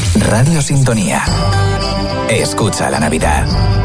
Radio Sintonía. Escucha la Navidad.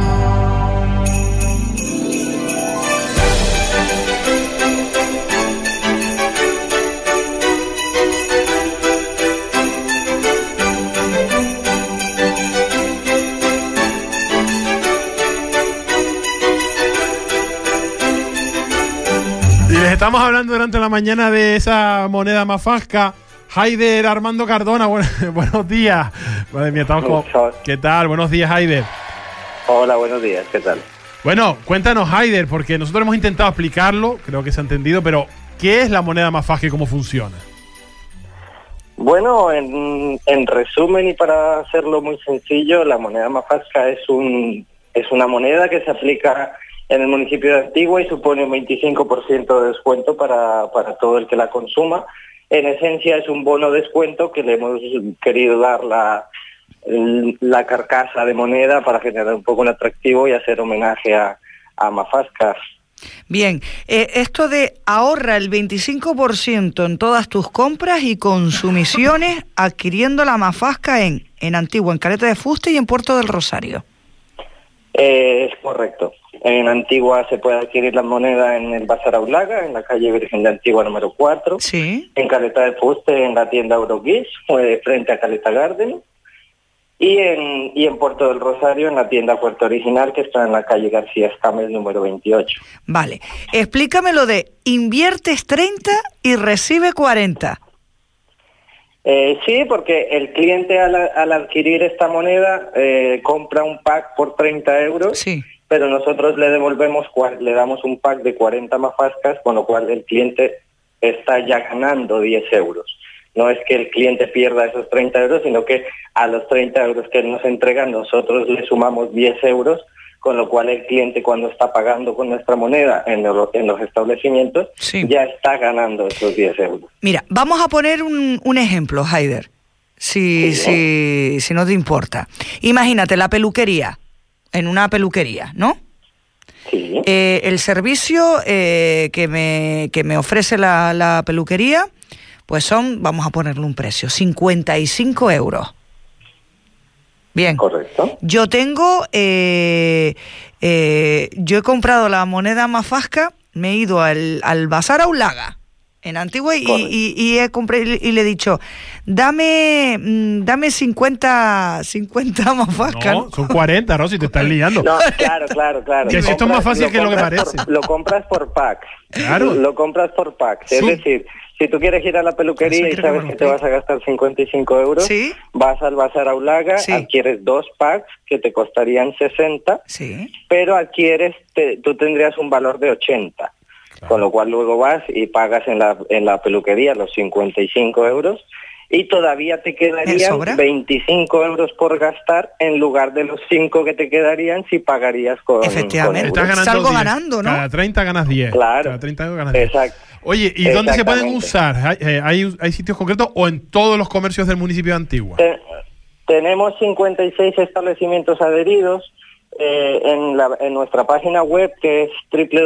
Y les estamos hablando durante la mañana de esa moneda mafasca. Haider Armando Cardona, buenos días. Madre mía, estamos con... ¿Qué tal? Buenos días, Haider. Hola, buenos días, ¿qué tal? Bueno, cuéntanos, Haider, porque nosotros hemos intentado explicarlo, creo que se ha entendido, pero ¿qué es la moneda mafasca y cómo funciona? Bueno, en resumen y para hacerlo muy sencillo, la moneda mafasca es una moneda que se aplica en el municipio de Antigua y supone un 25% de descuento para todo el que la consuma. En esencia es un bono descuento que le hemos querido dar la carcasa de moneda para generar un poco un atractivo y hacer homenaje a Mafasca. Bien, esto de ahorra el 25% en todas tus compras y consumiciones adquiriendo la Mafasca en Antigua, en Caleta de Fuste y en Puerto del Rosario. Es correcto. En Antigua se puede adquirir la moneda en el Bazar Aulaga, en la calle Virgen de Antigua número 4. Sí. En Caleta de Fuste, en la tienda Euroguis, frente a Caleta Garden. Y en Puerto del Rosario, en la tienda Puerto Original, que está en la calle García Escámez número 28. Vale. Explícame lo de inviertes 30 y recibe 40. Sí, porque el cliente al adquirir esta moneda compra un pack por 30 euros. Sí. Pero nosotros le damos un pack de 40 mafascas, con lo cual el cliente está ya ganando 10 euros. No es que el cliente pierda esos 30 euros, sino que a los 30 euros que él nos entrega, nosotros le sumamos 10 euros, con lo cual el cliente cuando está pagando con nuestra moneda en los establecimientos, sí, ya está ganando esos 10 euros. Mira, vamos a poner un ejemplo, Haider, si no te importa. Imagínate la peluquería. En una peluquería, ¿no? Sí. El servicio que me ofrece la peluquería, pues son, vamos a ponerle un precio, 55 euros. Bien. Correcto. Yo tengo, yo he comprado la moneda Mafasca, me he ido al Bazar Aulaga, en Antigua, y he comprado y le he dicho, dame 50 mafascas. No, son 40, Rosy, te estás liando. No, claro. Que esto es más fácil que lo que parece. Lo compras por packs. Claro. Lo compras por packs. Sí. Es decir, si tú quieres ir a la peluquería y sabes que te vas a gastar 55 euros, ¿sí?, vas al Bazar Aulaga, sí, adquieres 2 packs que te costarían 60, sí, pero tú tendrías un valor de 80. Con lo cual luego vas y pagas en la peluquería los 55 euros y todavía te quedarían 25 euros por gastar en lugar de los 5 que te quedarían si pagarías con... Efectivamente, salgo ganando, ¿no? Cada 30 ganas 10. Claro. Cada 30 ganas 10. Exacto. Oye, ¿y dónde se pueden usar? ¿Hay sitios concretos o en todos los comercios del municipio de Antigua? Tenemos 56 establecimientos adheridos. En nuestra página web, que es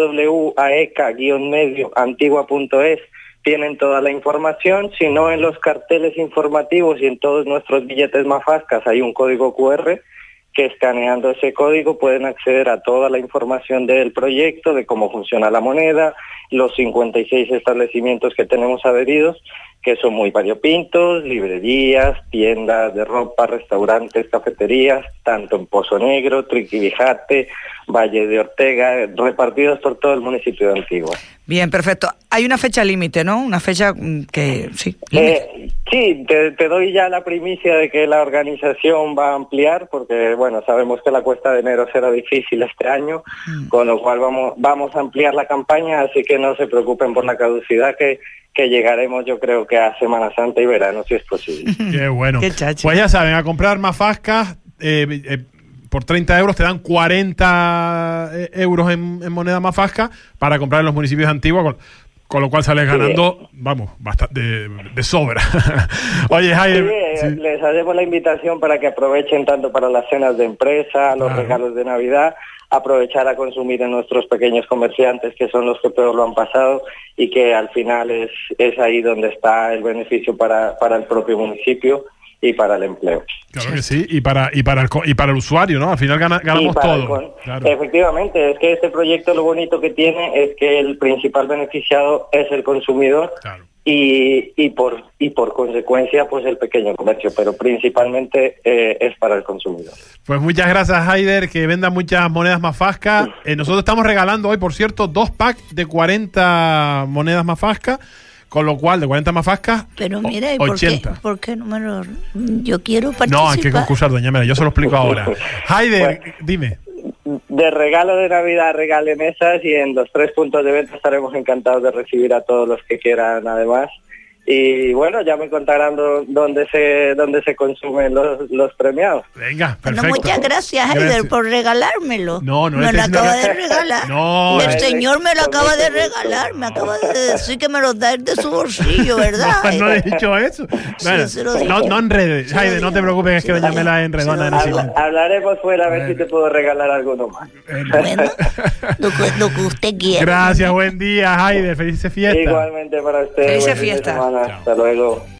www.aeca-medioantigua.es, tienen toda la información. Si no, en los carteles informativos y en todos nuestros billetes mafascas hay un código QR que, escaneando ese código, pueden acceder a toda la información del proyecto, de cómo funciona la moneda, los 56 establecimientos que tenemos adheridos, que son muy variopintos: librerías, tiendas de ropa, restaurantes, cafeterías, tanto en Pozo Negro, Triquibijate, Valle de Ortega, repartidos por todo el municipio de Antigua. Bien, perfecto. Hay una fecha límite, ¿no? Una fecha que... Sí, sí, te doy ya la primicia de que la organización va a ampliar, porque, bueno, sabemos que la cuesta de enero será difícil este año, con lo cual vamos a ampliar la campaña, así que no se preocupen por la caducidad, que llegaremos, yo creo que a Semana Santa y verano, si es posible. Qué bueno. Qué chachi. Pues ya saben, a comprar mafascas, por 30 euros te dan 40 euros en moneda mafasca para comprar en los municipios de Antigua, con lo cual sales ganando, vamos, bastante de sobra. Oye, Jaime, les hacemos la invitación para que aprovechen tanto para las cenas de empresa, los regalos de Navidad, aprovechar a consumir en nuestros pequeños comerciantes, que son los que peor lo han pasado, y que al final es ahí donde está el beneficio para el propio municipio y para el empleo. Claro que sí, y para el usuario, ¿no? Al final ganamos todos. Claro. Efectivamente, es que este proyecto lo bonito que tiene es que el principal beneficiado es el consumidor. Claro. Y por consecuencia pues el pequeño comercio, pero principalmente es para el consumidor. Pues muchas gracias, Haider, que venda muchas monedas Mafasca. Nosotros estamos regalando hoy, por cierto, 2 packs de 40 monedas Mafasca, con lo cual de 40 Mafasca, pero mira, ¿y 80. ¿por qué no me lo...? Yo quiero participar. No, hay que concursar, doña Mera, yo se lo explico ahora. Haider, Bueno, dime. De regalo de Navidad regalen esas, y en los 3 puntos de venta estaremos encantados de recibir a todos los que quieran además. Y bueno, ya me contarán dónde se consumen los premiados. Venga, perfecto. Bueno, muchas gracias, Haider, por regalármelo. No, me lo acaba de regalar. No, el señor me lo acaba de regalar. Me acaba de decir que me lo da de su bolsillo, ¿verdad? No he dicho eso. Bueno, se lo dije. no enredes. Haider, no te preocupes, es que doña Mela enredona en ese momento. Hablaremos fuera a ver si te puedo regalar alguno más. Bueno, lo que usted quiera. Gracias, buen día, Haider. Felices fiestas. Igualmente para ustedes. Felices buen fin de fiestas. semana. Hasta luego.